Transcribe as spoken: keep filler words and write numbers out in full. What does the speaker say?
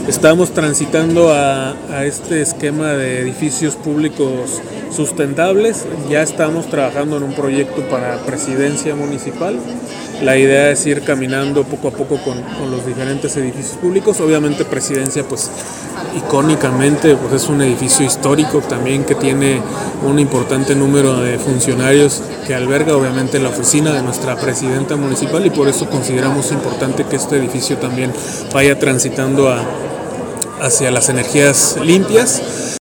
Estamos transitando a, a este esquema de edificios públicos sustentables. Ya estamos trabajando en un proyecto para presidencia municipal. La idea es ir caminando poco a poco con, con los diferentes edificios públicos. Obviamente presidencia, pues icónicamente, pues es un edificio histórico también que tiene un importante número de funcionarios que alberga obviamente la oficina de nuestra presidenta municipal, y por eso consideramos importante que este edificio también vaya transitando a, hacia las energías limpias.